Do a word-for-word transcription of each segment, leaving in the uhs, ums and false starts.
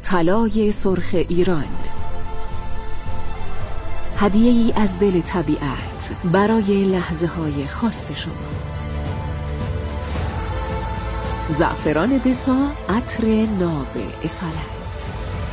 طلای سرخ ایران، هدیه‌ای از دل طبیعت برای لحظه های خاص شما. زعفران دسا، عطر ناب اصالت.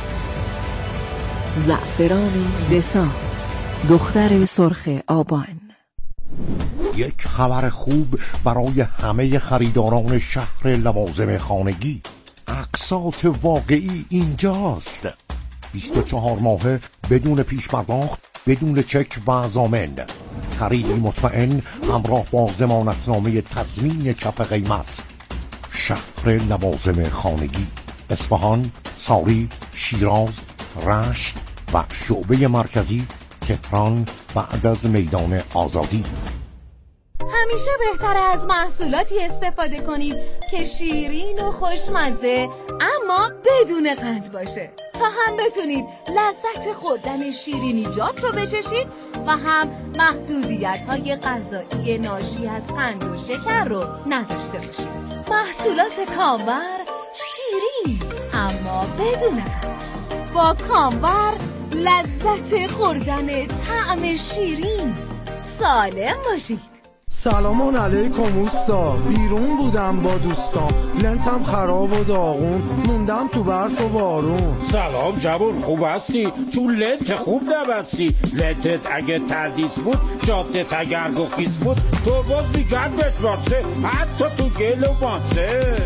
زعفران دسا، دختر سرخ آبان. یک خبر خوب برای همه خریداران شهر لوازم خانگی. اقساط واقعی اینجاست. بیست و چهار ماهه بدون پیش پرداخت، بدون چک و ضامن. خریدی مطمئن همراه با ضمانتنامه تضمین کف قیمت. شهر لوازم خانگی، اصفهان، ساری، شیراز، رشت و شعبه مرکزی تهران بعد از میدان آزادی. همیشه بهتره از محصولاتی استفاده کنید که شیرین و خوشمزه اما بدون قند باشه، تا هم بتونید لذت خوردن شیرینیجات رو بچشید و هم محدودیت‌های غذایی ناشی از قند و شکر رو نداشته باشید. محصولات کامبر، شیرین اما بدون قند. با کامبر لذت خوردن طعم شیرین. سالم باشید. سلام علیکم اوستا، بیرون بودم با دوستام، لنتم خراب و داغون، موندم تو برف و بارون. سلام جوون، خوب هستی؟ چون لنت خوب نبستی. لنتت اگه تردیس بود، جادت اگر گخیز بود، تو باز میگردت باسه، حتی تو گل و باسه.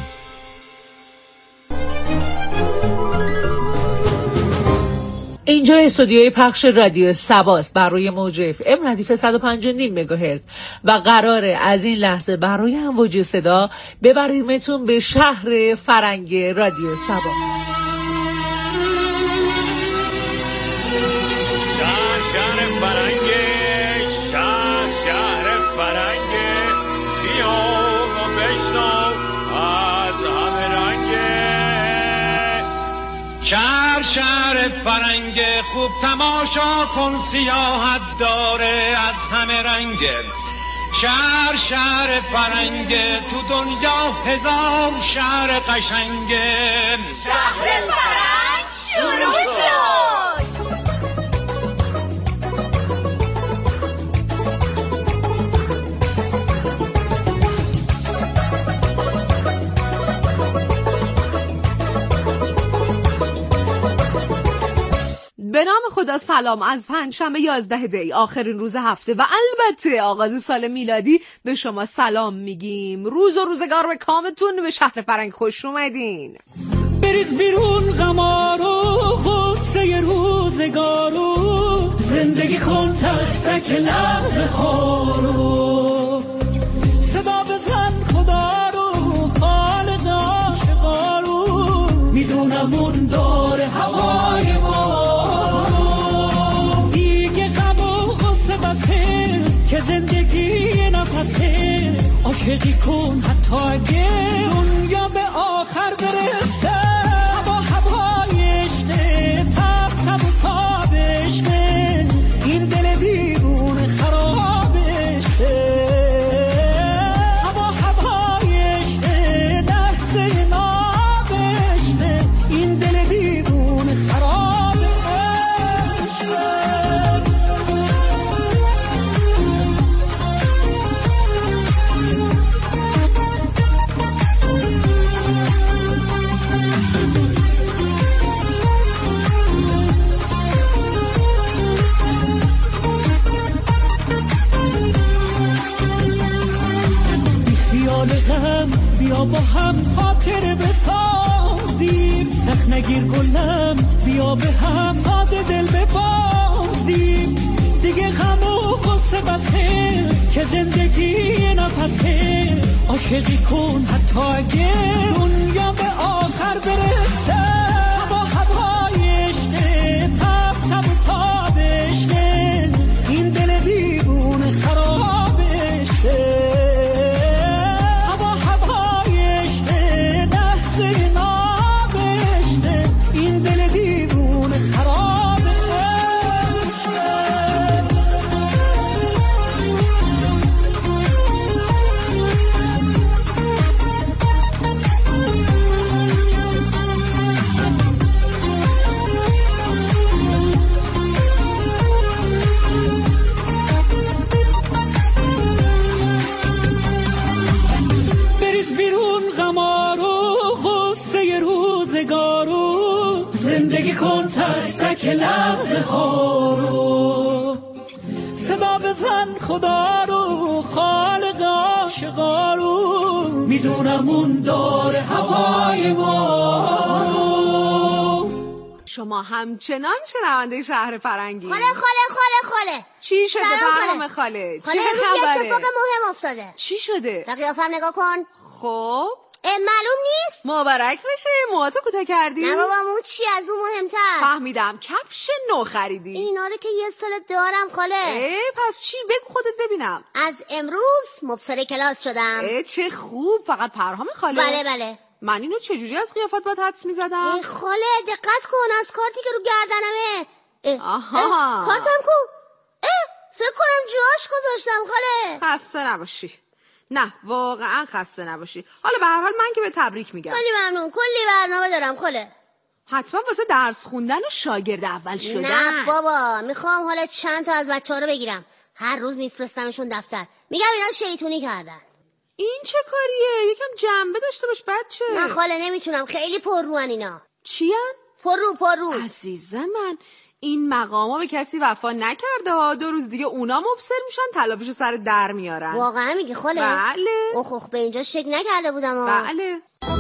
اینجا استودیوی پخش رادیو سباست بر روی موج اف ام ردیف صد و پنج و نیم مگاهرتز و قراره از این لحظه بر روی امواج صدا ببریمتون به شهر فرنگ رادیو سبا. شهر شهر فرنگ، شهر شهر فرنگ، بیا و بشنو از همه رنگ. شهر شهر فرنگ، خوب تماشا کن سیاحت داره از همه رنگ. شهر شهر فرنگ، تو دنیا هزار شهر قشنگ. شهر فرنگ شروع شد. به نام خدا سلام از پنجشنبه یازده دی، آخرین روز هفته و البته آغاز سال میلادی به شما سلام میگیم. روز و روزگار به کامتون، به شهر فرنگ خوش اومدین. بریز بیرون غمارو، غصه روزگارو، زندگی کن تک تک لحظه ها رو. صدا بزن خدا رو، خالق عاشقا رو، میدونم اون داره هوای ما. که زندگی نفسه، عاشقی کن حتی اگه دنیا به آخر برسه. هوا هوای عشقه، تب تب و تاب عشقه، این دل دیوونه خراب عشقه. هوا هوای عشقه، لحظه ناب عشقه، این دل دیوونه خراب. بیا با هم خاطر بسازیم، سخت نگیر گلم، بیا به هم ساده دل ببازیم. دیگه غم و غصه بسه، که زندگی نفسه، عاشقی کن حتی اگه دنیا به آخر برسه. هوا هوای عشقه، تب تب و تاب عشقه، این دل دیوونه خراب عشقه. تک تک لحظه ها رو، صدا بزن خدا رو، خالق عاشقا رو، میدونم اون داره هوای ما رو. شما همچنان شنونده شهر فرنگی. خاله خاله خاله خاله چی شده فرام خاله؟ خاله امروز یه اتفاق مهم افتاده. چی شده؟ به قیافم نگاه کن. خب معلوم نیست. مبارک بشه. موهاتو کوتاه کردی؟ نه بابا، مو چی از اون مهمتر. فهمیدم کفش نو خریدی. اینا رو که یه سال دارم خاله. ای پس چی؟ بگو خودت ببینم. از امروز مبصر کلاس شدم. ای چه خوب. فقط پرهام خاله؟ بله بله. من اینو چجوری از قیافت باید حدس میزدم؟ خاله دقت کن از کارتی که رو گردنمه. آها کارتم کو؟ اه فکر کنم جاش گذاشتم خاله. خسته نباشی. نه واقعا خسته نباشی. حالا به هر حال من که به تبریک میگم. خیلی ممنون. کلی برنامه دارم خاله. حتما واسه درس خوندن و شاگرد اول شدن. نه بابا، میخوام حالا چند تا از بچه‌ها رو بگیرم. هر روز میفرستمشون دفتر. میگم اینا شیطونی کردن. این چه کاریه؟ یکم جنبه داشته باش بچه. نه خاله نمیتونم، خیلی پرروان اینا. چیان؟ پررو پررو. عزیزم من، این مقاما به کسی وفا نکرده ها. دو روز دیگه اونا مبصر میشن، تلافیشو سر در میارن. واقعا میگی خاله؟ بله. اوه اوه به اینجا شک نکرده بودم ها. بله.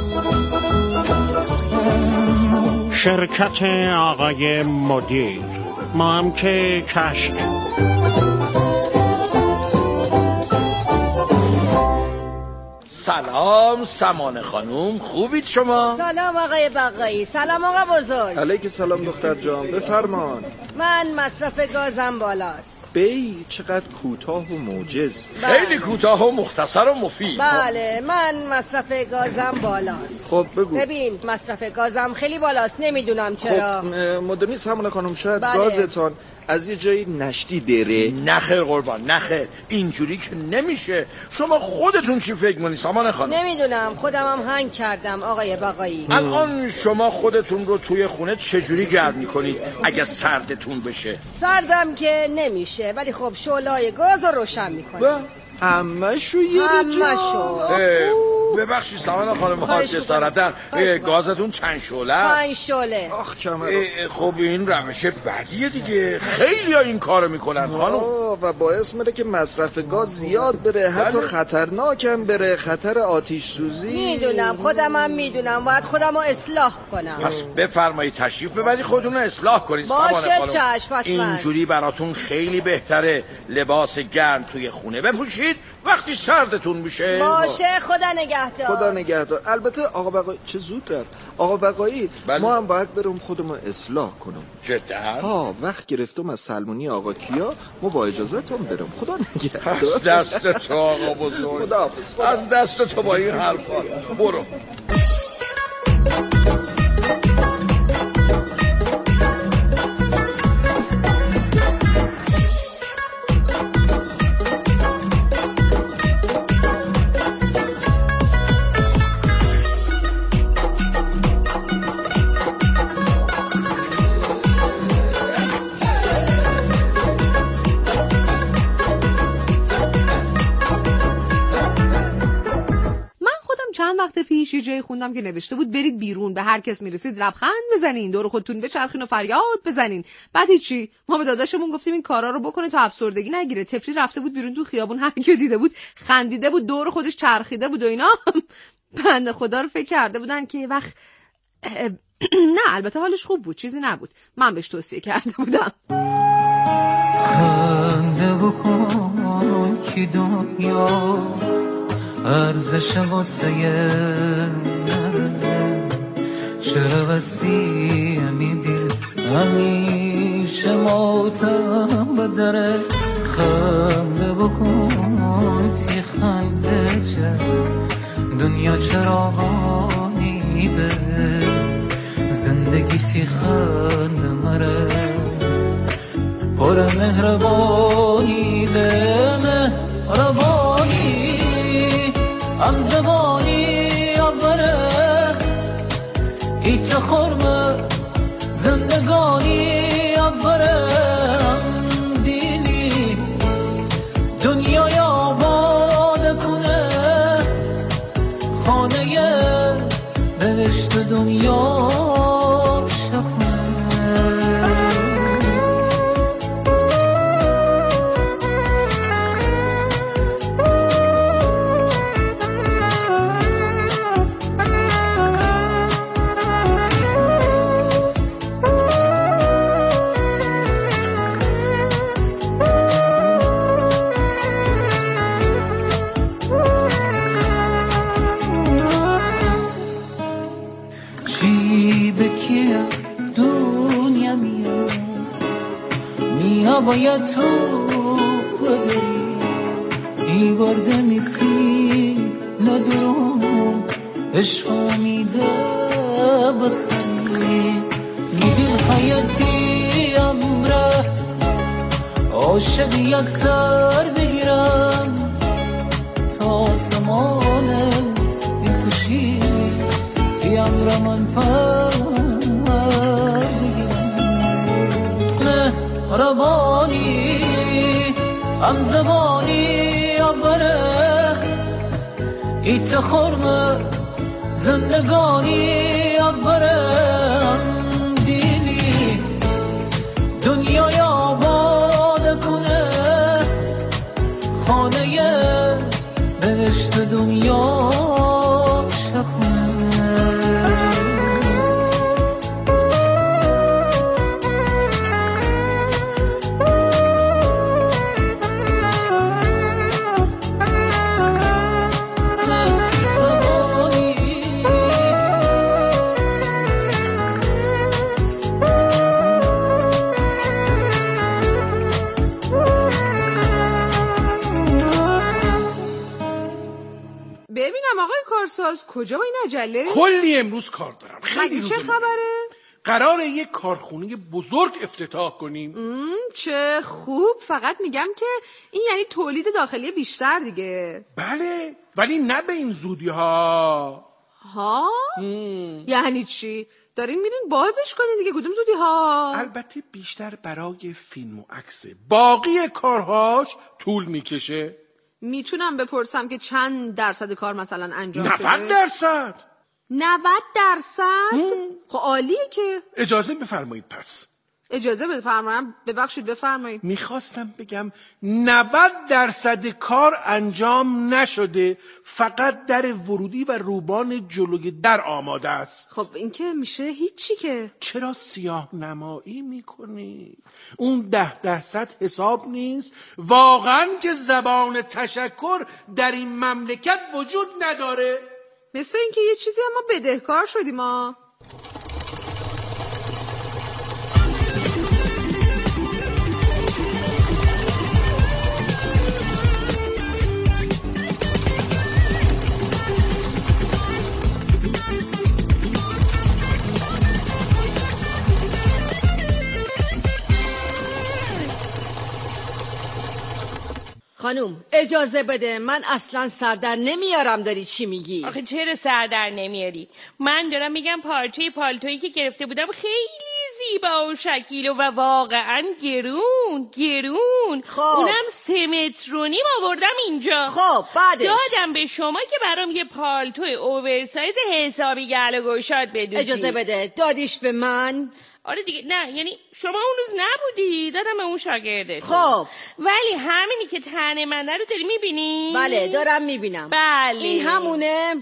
شرکت آقای مدیر، ما هم که کشک. سلام سمانه خانوم، خوبید شما؟ سلام آقای بقایی. سلام آقا بزرگ. علیک سلام دختر جان، بفرمان. من مصرف گازم بالاست. بی چقدر کوتاه و موجز. خیلی کوتاه و مختصر و مفید. بله من مصرف گازم بالاست. خب بگو. ببین مصرف گازم خیلی بالاست، نمیدونم چرا. خب مدرنی سمانه خانوم شاید بله. گازتان از یه جایی نشتی داره. نخیر قربان نخیر، اینجوری که نمیشه. شما خودتون چی فکر می‌کنید سامان خانم؟ نمیدونم، خودم هم هنگ کردم آقای بقایی. الان شما خودتون رو توی خونه چجوری گرم می‌کنید اگه سردتون بشه؟ سردم که نمیشه، ولی خب شعله‌های گاز رو روشن میکنم. همه شو یه همه شو. ببخشید سامان خانم ها جسارتن، گازتون چند شعله؟ پنج شعله. آخ کمر. خب این روش بدیه دیگه، خیلی ها این کارو میکنن خانم. و باعث میره که مصرف گاز زیاد بره، حتی خطرناکم بره، خطر آتش سوزی. میدونم، خودم هم میدونم، باید خودم رو اصلاح کنم. پس بفرمایید تشریف ببرید خودتون رو اصلاح کنید. باشه چشم. اینجوری براتون خیلی بهتره لباس گرم توی خونه بپوشید وقتی سردتون میشه. باشه خدا نگهدار. خدا نگهدار. البته آقا بقایی چه زود رفت. آقا بقایی بله. ما هم باید بریم خودمون اصلاح کنم. جدا؟ ها وقت گرفتم از سلمونی آقا کیا، ما با اجازهتون بریم. خدا نگهدار. از دست تو آقا بزرگ. خداحافظ. از دست تو با این حرفا. برو. وقت پیش یه جایی خوندم که نوشته بود برید بیرون، به هر کس میرسید لبخند بزنین، دور خودتون بچرخین و فریاد بزنین. بعد هیچی، ما به داداشمون گفتیم این کارا رو بکنه تا افسردگی نگیره. طفلی رفته بود بیرون تو خیابون، هر کی دیده بود خندیده بود، دور خودش چرخیده بود و اینا. بنده خدا رو فکر کرده بودن که وقت نه البته حالش خوب بود، چیزی نبود، من بهش توصیه کرده بودم. خنده بکن که دنیا ارزش واسه نداره، چرا وسیع دل همیشه ماتم بداره. خنده بکن تی خنده چه دنیا چرا غانیبه، زندگی تی خنده مره پر مهربانی به مهربانی هم زبانی آوره ایت خورمه زندگانی آوره هم دیلی دنیای آباد کنه خانه بهشت دنیا شکنه. نیا باید تو بدری ای برده میسی ندارم عشق میده بکری میدل حیاتی امره عاشقی از سر بگیرم تا آسمان بیخوشی تی امره من پر بگیرم مهربانی هم زبانی اوره ایت خورمه زندگانی اوره دیلی دنیای آباد کنه خانه بهشت دنیا شکنه کارساز کجا این عجله؟ کلی امروز کار دارم. خیلی چه خبره؟ قراره یک کارخونه بزرگ افتتاح کنیم. چه خوب. فقط میگم که این یعنی تولید داخلی بیشتر دیگه. بله ولی نه به این زودی ها. ها؟ مم. یعنی چی؟ دارین میرین بازش کنین دیگه. کدوم زودی ها؟ البته بیشتر برای فیلم و عکسه. باقی کارهاش طول میکشه. میتونم بپرسم که چند درصد کار مثلا انجام شده؟ نود درصد. نود درصد؟ خب عالیه که. اجازه بفرمایید پس. اجازه بفرمایید. ببخشید بفرمایید. میخواستم بگم نود درصد کار انجام نشده، فقط در ورودی و روبان جلوی در آماده است. خب این که میشه هیچی که. چرا سیاه نمایی میکنی؟ اون ده درصد حساب نیست؟ واقعا که زبان تشکر در این مملکت وجود نداره؟ مثل اینکه یه چیزی اما بدهکار شدیم ما. خانوم اجازه بده، من اصلا سردر نمیارم. داری چی میگی؟ آخه چرا سردر نمیاری؟ من دارم میگم پارچه پالتویی که گرفته بودم خیلی زیبا و شکیل و واقعا گرون گرون. خب اونم سه متر و نیم آوردم اینجا. خب بعدش دادم به شما که برام یه پالتوی اوورسایز حسابی گل و گشاد بدوزی. اجازه بده. دادیش به من؟ آره دیگه. نه یعنی شما اون روز نبودی، دادم به اون شاگرده. خب ولی همینی که تن منه رو داری میبینی؟ بله دارم میبینم. بله این همونه؟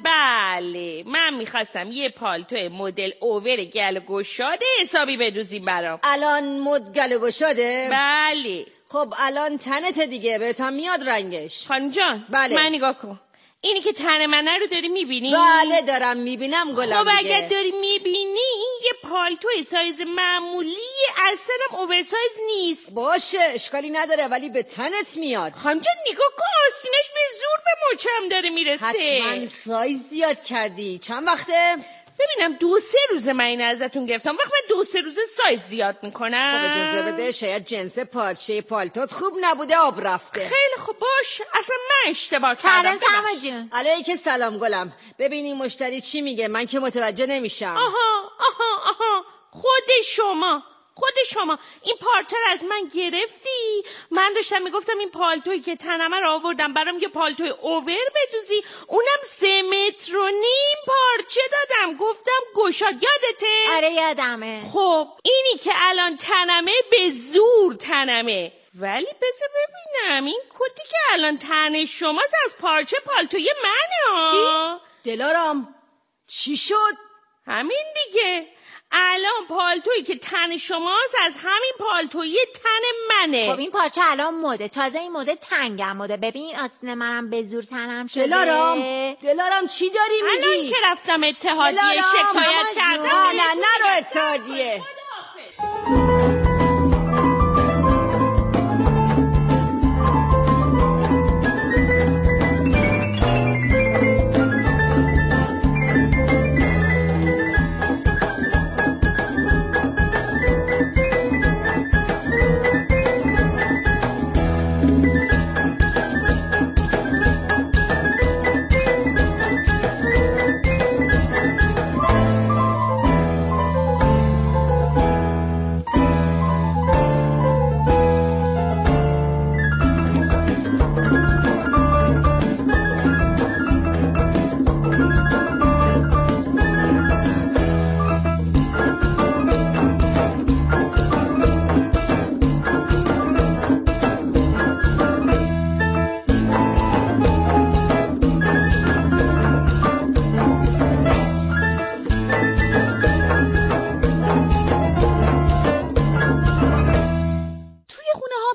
بله من میخواستم یه پالتو مدل اوور گل گشاده حسابی بدوزیم برام. الان مد گل گشاده؟ بله. خب الان تنت دیگه بهتم میاد رنگش. خانم جان بله من نگاه کن. اینی که تن منه رو داری میبینی؟ بله دارم میبینم گلم. خب اگر داری میبینی این یه پالتو سایز معمولی اصلا اوورسایز نیست. باشه اشکالی نداره ولی به تنت میاد. خانم جان نگاه کن آستینش به زور به مچم داره میرسه. حتما سایز زیاد کردی. چند وقته؟ ببینم دو سه روزه من این ازتون گرفتم. وقت من دو سه روزه سایز زیاد میکنم. خب اجازه بده، شاید جنس پارچه پالتوت خوب نبوده آب رفته. خیلی خوب باش، اصلا من اشتباه کردم. سلام سلام جون. علیک سلام گلم. ببینی مشتری چی میگه، من که متوجه نمیشم. آها آها آها خود شما خود شما این پارچه رو از من گرفتی. من داشتم میگفتم این پالتویی که تنمه رو آوردم برام یه پالتوی اوور بدوزی، اونم سه متر و نیم پارچه دادم گفتم گشاد. یادته؟ آره یادمه. خب اینی که الان تنمه به زور تنمه. ولی بذار ببینم این کتی که الان تن شماست از پارچه پالتوی منه. چی؟ دلارام چی شد؟ همین دیگه. الان پالتویی که تن شماست از همین پالتویی تن منه. خب این پارچه الان مده، تازه این مده تنگم مده. ببین آستین منم به زور تنم شده. دلارام دلارام چی داری میگی؟ الان که رفتم اتحادیه شکایت کردم. نه نه نرو اتحادیه.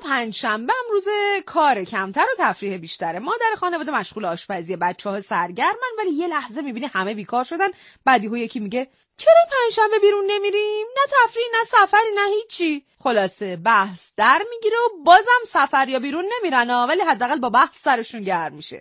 پنجشنبه هم روز کار کمتر و تفریح بیشتره. مادر خانواده مشغول آشپزی، بچه‌ها سرگرمن، ولی یه لحظه میبینی همه بیکار شدن. بعدی‌ها یکی میگه چرا پنجشنبه بیرون نمیریم؟ نه تفریح، نه سفری، نه هیچی. خلاصه بحث در میگیره و بازم سفر یا بیرون نمیرن، ولی حداقل با بحث سرشون گرم میشه.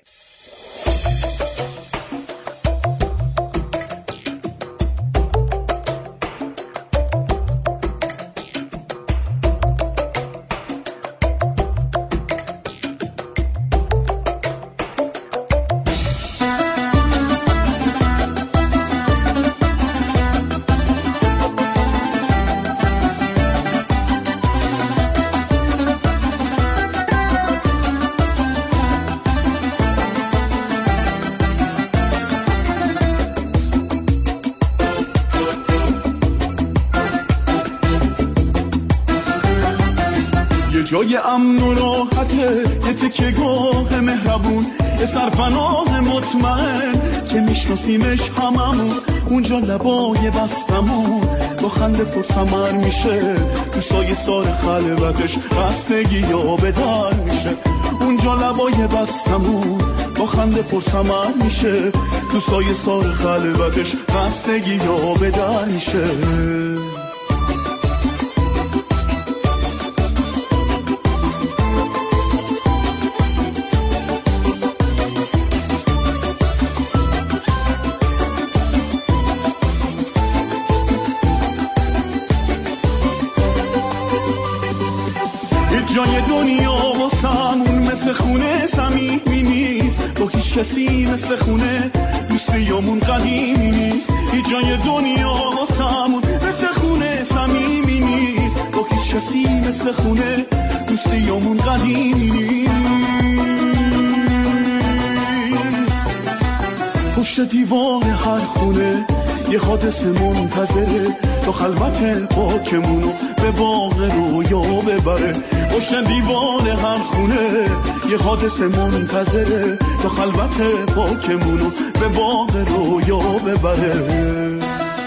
جای امن و راحته، یه تکه گاه مهربون، یه سرپناه مطمئن که میشناسیمش هممون. اونجا لبای بستمون با خنده پرثمر میشه، تو سایه سار خلوتش خستگی یا به در میشه. اونجا لبای بستمون با خنده پرثمر میشه، تو سایه سار خلوتش خستگی یا به در میشه. جای دنیا واسمون مثل خونه صمیمی نیست، با هیچ کسی مثل خونه دوستیامون قدیمی نیست. هیچ جای دنیا واسمون مثل خونه صمیمی نیست، با هیچ کسی مثل خونه دوستیامون قدیمی نیست. پشت دیوار هر خونه یه حادثه منتظره، تا خلوت پاکمونو به باغ رویا ببره. پشت دیوار هر خونه یه حادثه منتظره، تا خلوت پاکمونو به باغ رویا ببره.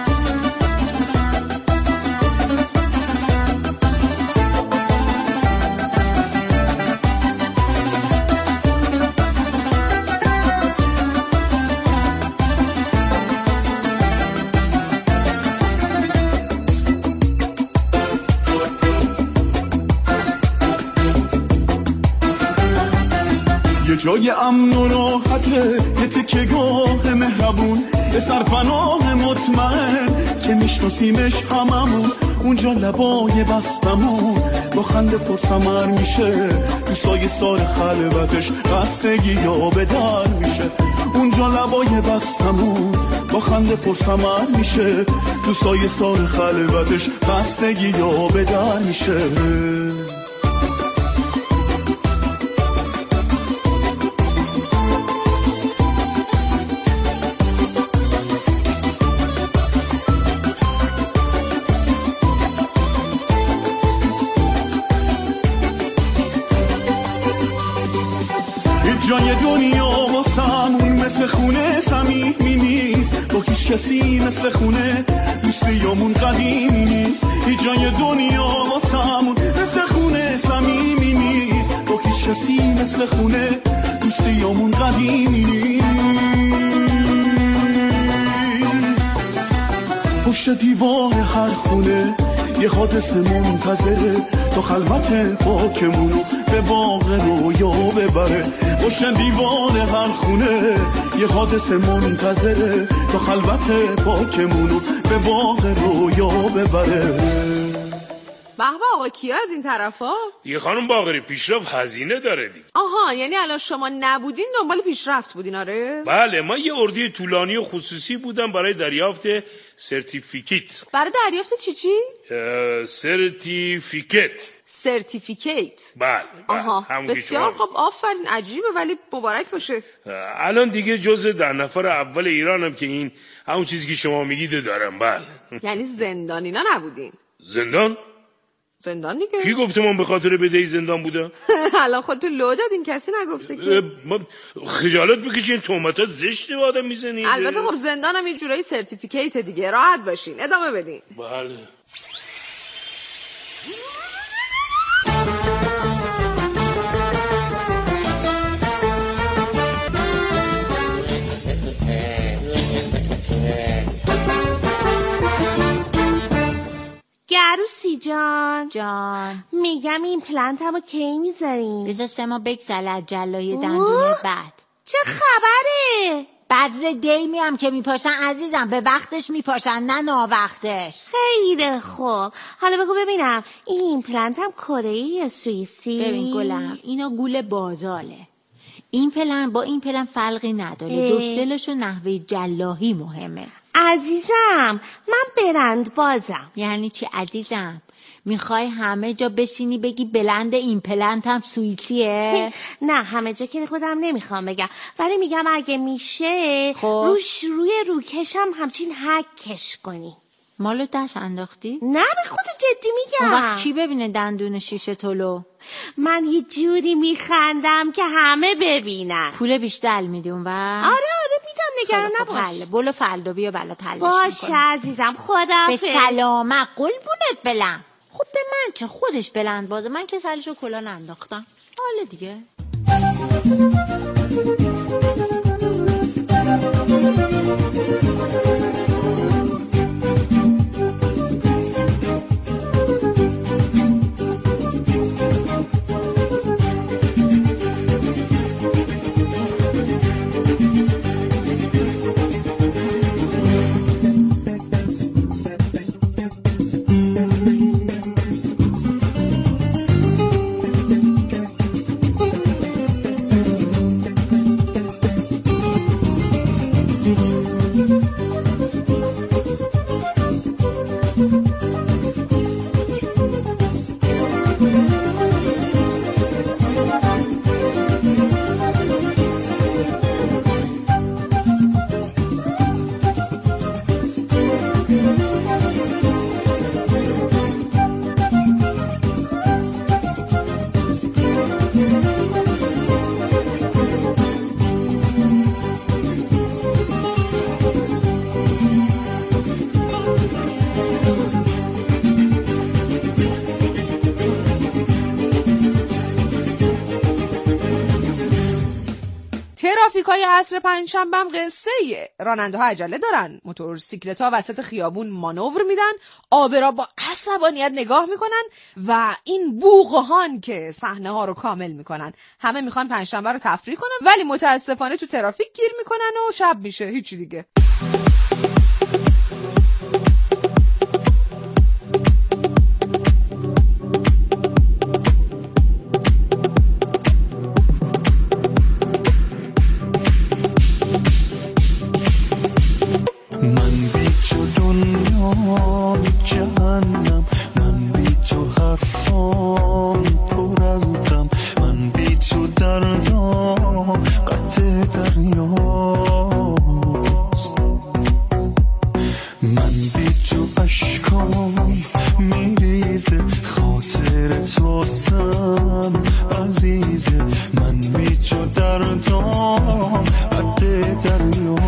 جای امن و راحته، یه تکه گاه مهربون، یه سرپناه مطمئن که میشناسیمش هممون. اونجا لبای بستمون با خنده پرثمر میشه، تو سایه سار خلوتش خستگی یا به در میشه. اونجا لبای بستمون با خنده پرثمر میشه، تو سایه سار خلوتش خستگی یا به در میشه. جای دنیا واسمون مثل خونه صمیمی نیست، با هیچ کسی مثل خونه دوستیامون قدیمی نیست. هیچ جای دنیا واسمون مثل خونه صمیمی نیست، با هیچ کسی مثل خونه دوستیامون قدیمی نیست. پشت دیوار هر خونه یه حادثه منتظره، تا خلوت پاکمونو به باغ رویا ببره. پشت دیوار هر خونه یه حادثه منتظره، تا خلوت پاکمونو به باغ رویا ببره. به به آقا کیا از این طرفا؟ دیگه خانم باقری پیشرفت هزینه داره دیگه. آها، یعنی الان شما نبودین دنبال پیشرفت بودین؟ آره بله، من یه اردوی طولانی و خصوصی بودم برای دریافت سرتیفیکیت. برای دریافت چی چی؟ سرتیفیکیت. سرتیفیکیت. بله. آها بسیار خب، آفرین، عجیبه ولی مبارک باشه. الان دیگه جزء ده نفر اول ایرانم که این همون چیزی که شما میگید دارم. بله. یعنی زندانینا نبودین؟ زندان؟ زندان دیگه. کی گفته من به خاطر بدهی زندان بودم؟ الان خودتون لو دادین، کسی نگفته که. خجالت بکشین، تهمت زشت به آدم میزنید. البته خب زندانم یه جورایی سرتیفیکیت دیگه. راحت باشین، ادامه بدین. بله. جان. میگم این پلنتمو کی میذاریم؟ بذار سه ماه بگذره از جلاحی دندونه بعد. چه خبره؟ بذر دیمی هم که میپاشن عزیزم، به وقتش میپاشن نه ناوقتش. خیلی خوب. حالا بگو ببینم این پلنتم کره‌ای یا سوئیسی؟ ببین گلم، اینا گول بازاله. این پلن با این پلن فرقی نداره، دستلش و نحوه جلاحی مهمه. عزیزم من برند بازم. یعنی چی عزیزم؟ میخوای همه جا بشینی بگی بلند این پلنت هم سوئیسیه؟ نه همه جا که خودم نمیخوام بگم، ولی میگم اگه میشه خب. روش روی روکشم همچین حکش کنی. مالو دست انداختی؟ نه به خود جدی میگم. اون وقت کی ببینه دندون شیشه تولو؟ من یه جوری میخندم که همه ببینن. پول بیشتر میدی اون وقت؟ آره آره میدم، نگران نباش. حله بولو فردا بیا بلا تلش باشه عزیزم، خدا به سلامت. قلبونت بلند. خب به من چه، خودش بلند بازه، من که سرشو کلاه انداختم. حالا دیگه ترافیکای عصر پنجشنبه هم قصه ایه. راننده ها عجله دارن، موتورسیکلت ها وسط خیابون مانور میدن، آبرا با عصبانیت نگاه میکنن و این بوقهان که صحنه ها رو کامل میکنن. همه میخوان پنجشنبه رو تفریح کنن ولی متاسفانه تو ترافیک گیر میکنن و شب میشه، هیچی دیگه. جهنم، من بی تو حرفام پر از غم، من بی تو دردام قطع دریاست، من بی تو اشکام میریزه، خاطرت واسم عزیزه، من بی تو دردام قطع دریاست،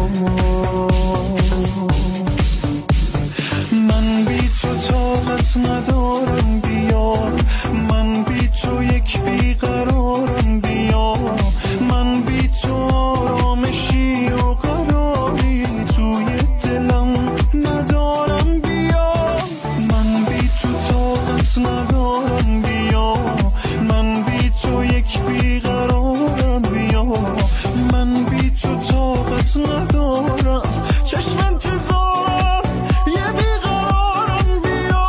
من بی تو طاقت ندارم بیا، من بی تو یک بیقرارم بیا، من بی تو آرامشی و قراری توی دلم ندارم بیا، من بی تو طاقت ندارم بیا، من بی تو یک بیقرارم بیا، من بی تو طاقت ندارم، چشم انتظارم یه بیقرارم بیا،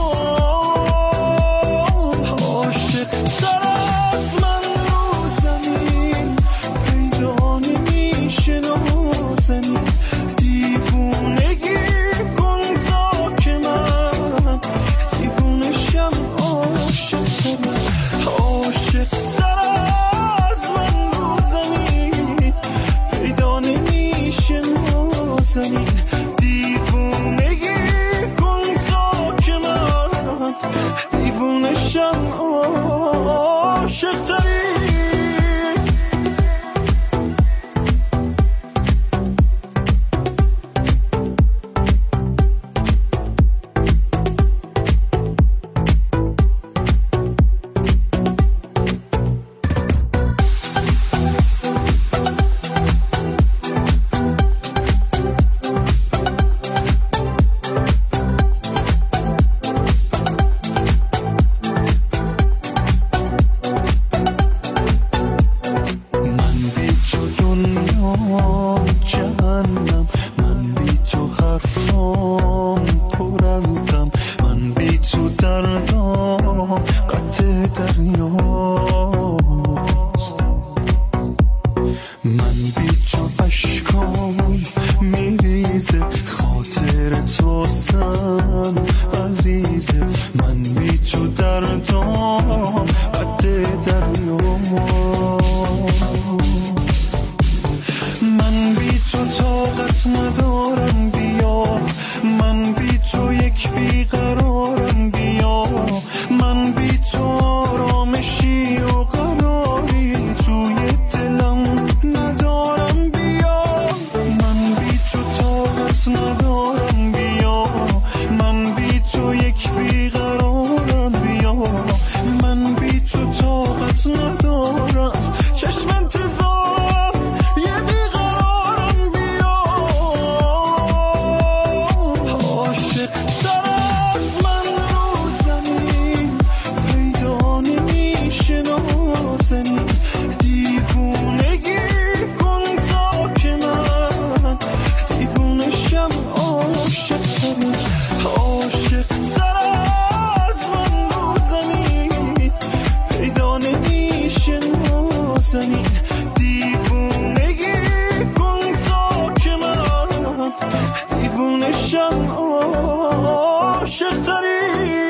عاشق تر از من رو زمین پیدا نمیشه نازنین، دیوونگی کن تا که من دیوونشم، عاشق تر عاشق تر از من رو زمین پیدا نمیشه نازنین، دیوونگی کن تا که من دیوونشم، عاشق تری. دریاست. من بی تو اشکام میریزه، خاطر تو سم عزیزه. من بی تو دردام قد دریاست. من بی تو طاقت ندارم، بیا. من بی تو یک بیقرارم، بیا. من بی تو آرامشی و قراری توی دلم ندارم، بیا. من بی تو طاقت ندارم، بیا. من بی تو یک بیقرارم، بیا. من بی تو طاقت ندارم، چشم انتظار یه بیقرارم، بیا. عاشق تر از من رو زمین پیدا نمیشه نازنین. دیوونگی کن تا که من دیوونشم. عاشق تر عاشق تر از من رو زمین پیدا نمیشه نازنین. دیوونگی کن تا که من دیوونشم. عاشق تری.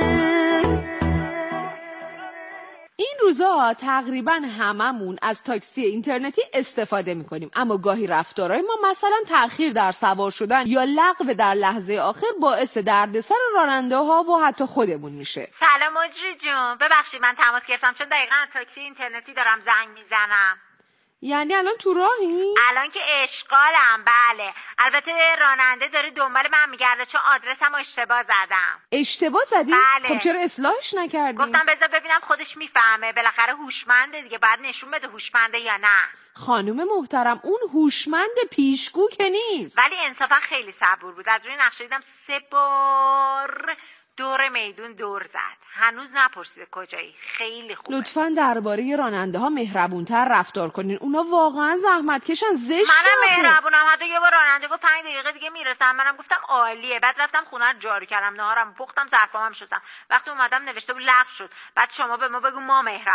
این روزا تقریبا هممون از تاکسی اینترنتی استفاده میکنیم، اما گاهی رفتارهای ما مثلا تأخیر در سوار شدن یا لغو در لحظه آخر باعث دردسر راننده ها و حتی خودمون میشه. سلام مجری جون، ببخشید من تماس گرفتم چون دقیقا از تاکسی اینترنتی دارم زنگ میزنم. یعنی الان تو راهی؟ الان که اشغالم. بله، البته راننده داره دنبال من میگرده چون آدرسم اشتباه زدم. اشتباه زدی؟ بله. خب چرا اصلاحش نکردی؟ گفتم بذار ببینم خودش میفهمه، بالاخره هوشمنده دیگه، باید نشون بده هوشمنده یا نه. خانم محترم، اون هوشمند پیشگو که نیست. ولی انصافا خیلی صبور بود. از روی نقشه دیدم سه بار دور میدون دور زد. هنوز نپرسیده کجایی. خیلی خوبه. لطفاً درباره راننده ها مهربونتر رفتار کنین. اونا واقعا زحمت کشن. زشته. منم مهربونم. حتی یه بار راننده گفت پنج دقیقه دیگه میرسم. منم گفتم عالیه. بعد رفتم خونه رو جارو کردم، نهارم پختم، ظرفامم شستم. وقتی اومدم نوشته بود لغو شد. بعد شما به ما بگو ما مهربون